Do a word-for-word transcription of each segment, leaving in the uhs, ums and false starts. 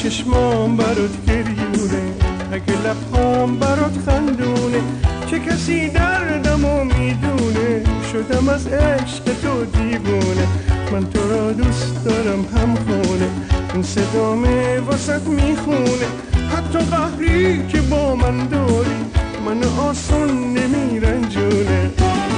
چشمام برات گریونه، اگه لبهام برات خندونه، چه کسی دردمو میدونه، شدم از عشق تو دیوونه. من تو را دوست دارم همخونه، این صدامه واسط میخونه، حتی قهری که با من داری من آسون نمیرنجونه.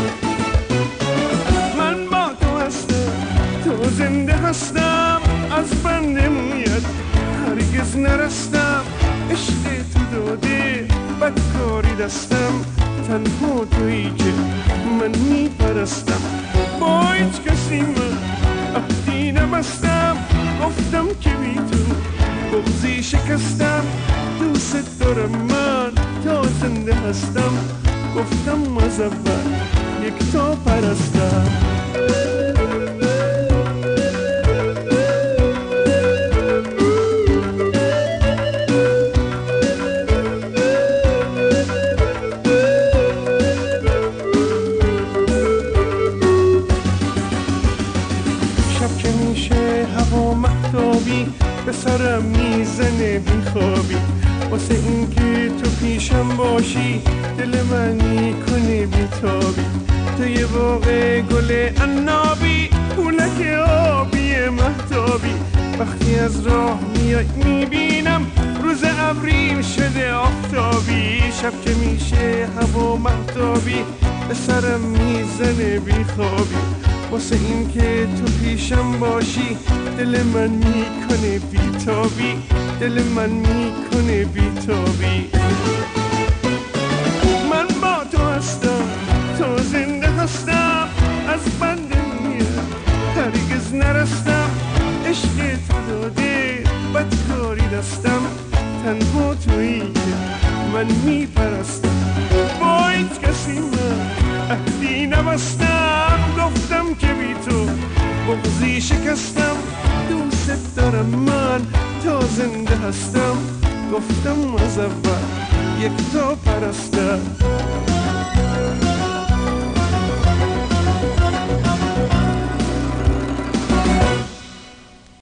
من با تو هستم، تو زنده هستم، از بنده مویت هرگز نرستم، عشق تو داده بدکاری دستم، تنها تویی که من میپرستم. با هیچ کسی من عهدی نبستم، گفتم که بی تو بغضی شکستم. دوست دارم من تا زنده هستم، گفتم از اول یک تا پرستم. شب که میشه هوا مهتابی، به سرم میزنه بیخوابی، واسه این که تو پیشم باشی دل من میکنه بیتابی. تو یه باغ گل عنابی، پولک آبی مهتابی، وقتی از راه میای میبینم روز ابری شده آفتابی. شب که میشه هوا مهتابی، به سرم میزنه بیخوابی، واسه این که تو پیشم باشی دل من میکنه بیتابی، دل من میکنه بیتابی. من با تو هستم، تو زنده هستم، از بنده میرم هرگز نرستم، عشق تو داده بدکاری دستم، تنها تویی که من میپرستم. با هیچ کسی من عهدی نبستم، گفتم که بی تو بغضی شکستم. دوست دارم من تا زنده هستم، گفتم از اول یک تا پرستم.